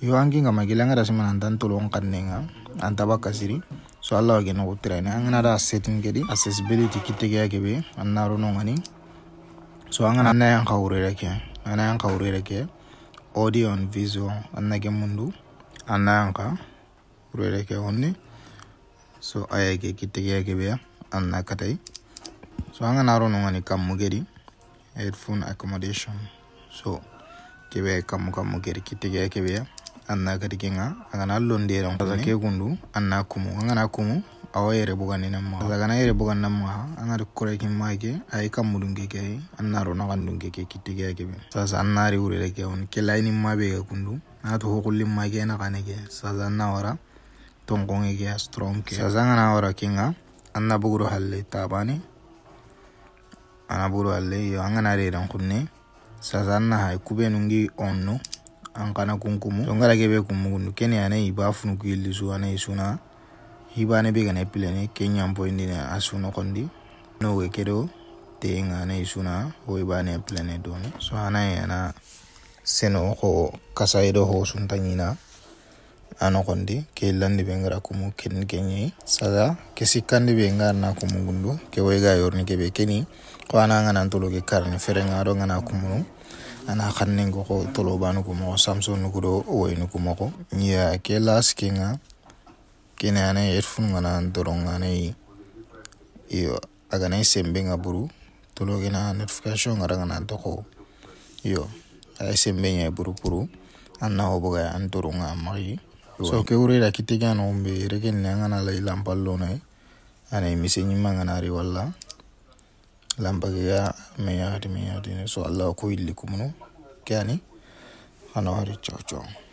yo angi nga magilanga da siman antan tolong kannenga antaba kasiri so Allah wage no utrene angana da setting gedi accessibility kitege yake annaro no ngani so angana na yang kawure ke audio and visual annage mundu ananga urere ke onni so ayage kitege yake anna katai so angana ro no ngani kammu gedi headphone accommodation so kebe kammu gedi kitege yake anna kadikenga angana londera kaza ke gundu anna kumu awayere bugani namma daga na yere bugan namma angari koreki mage ay kamudunge ke annaro na gandunge ke kittige yake sasa annari urere ke on ke layni mabe gundu na to hokulli mage na kanege sasa nawara tongonge ke strong ke sasa ngana wara kinga anna buguro halle tabani ana buguro halle yo angana re dan kunne sasa anna hay kubenungi onno ankana kunkumu ngara gebe kumungu kene ane ibafunu kwili su ane isuna hibane bega na plane kenya mpo indine asuna kondi no we kedo tenga ane isuna ho ibane plane doni so ana seno ko kasaido ho suntanyina ano kondi ke landi bengara kumu kenye sada kesikandi bengar na kumungu ke wega yorni kebe keni ko ana ngana ntolo ke karne ferenga do ngana kumunu ana khannen ko tolo banu ko mo Samsung ko do woyno ko mako nya ke las kinga kina na headphone ngana doronga nei yo aga nei sembe ngaburu tolo gena notification ngara ngana to ko yo ay sembe nya buru anna oboga antoronga mari so ke urira kitiga no mbe regen ngana lay lampallo nay ana misenyi mangana ri walla lambaga meyadi so Allah ko illi kumuno kani ana hari chocho